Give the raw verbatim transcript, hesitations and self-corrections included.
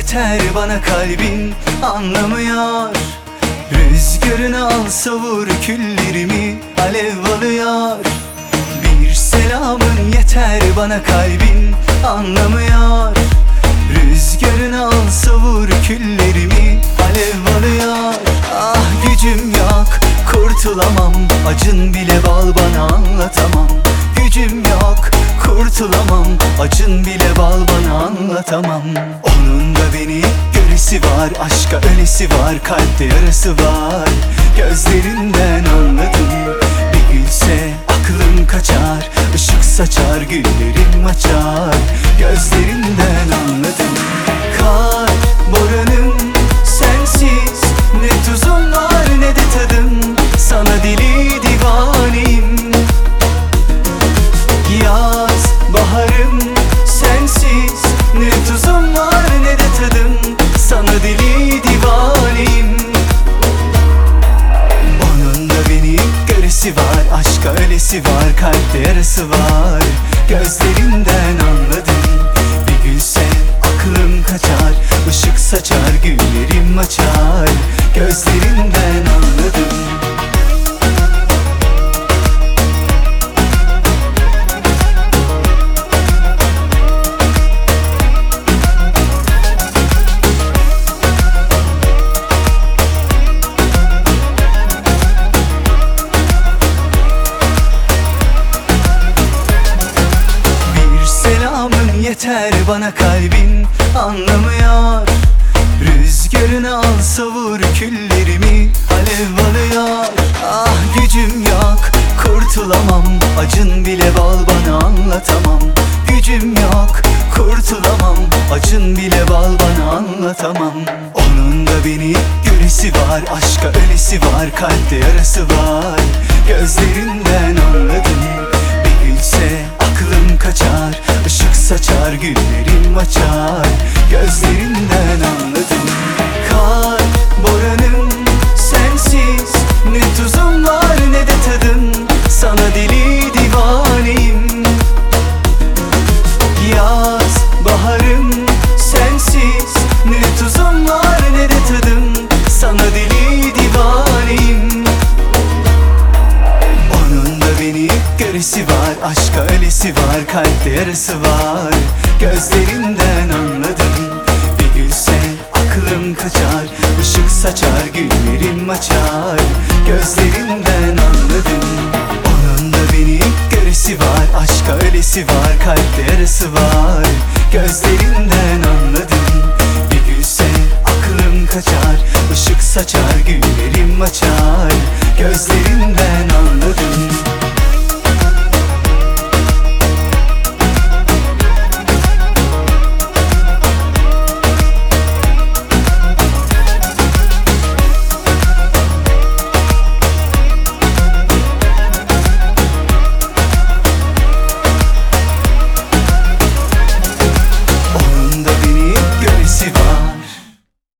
yeter bana kalbin anlamıyor. Rüzgarını al savur küllerimi alev alıyor. Bir selamın yeter bana kalbin anlamıyor. Rüzgarını al savur küllerimi alev alıyor. Ah gücüm yok kurtulamam, acın bile bal bana anlatamam. Gücüm yok kurtulamam, acın bile bal bana anlatamam. Onun da beni göresi var, aşka ölesi var, kalpte yarası var. Gözlerinden anladım, bir gülse aklım kaçar. Işık saçar, güllerim açar. Gözlerinden anladım. Kar boranım sensiz, ne tuzum var ne de tadım. Sana deli divaneyim. Yaz baharım sensiz, ne tuzum var ne de tadım. Sana deli divaneyim. Onun da beni göresi var, aşka ölesi var, kalpte yarası var. Gözlerinden anladım, bir gülse aklım kaçar. Işık saçar, güllerim açar. Gözlerinden anladım. Yeter bana kalbin anlamıyor. Rüzgarını al savur küllerimi alev alıyor. Ah gücüm yok kurtulamam, acın bile bal bana anlatamam. Gücüm yok kurtulamam, acın bile bal bana anlatamam. Onun da beni göresi var, aşka ölesi var, kalpte yarası var. Gözlerinden anladım, bir gülse aklım kaçar. Işık saçar, güllerim açar. Gözlerinden anladım. Kar boranım sensiz, ne tuzum var ne de tadım. Sana deli divaneyim. Yaz baharım sensiz, ne tuzum var ne de tadım. Sana deli divaneyim. Onun da beni göresi var, aşka ölesi var, kalpte yarası var. Gözlerinden anladım, bir gülse aklım kaçar. Işık saçar, güllerim açar. Gözlerinden anladım. Onun da beni göresi var, aşka ölesi var, kalpte yarası var. Gözlerinden anladım, bir gülse aklım kaçar. Işık saçar, güllerim açar. Gözlerim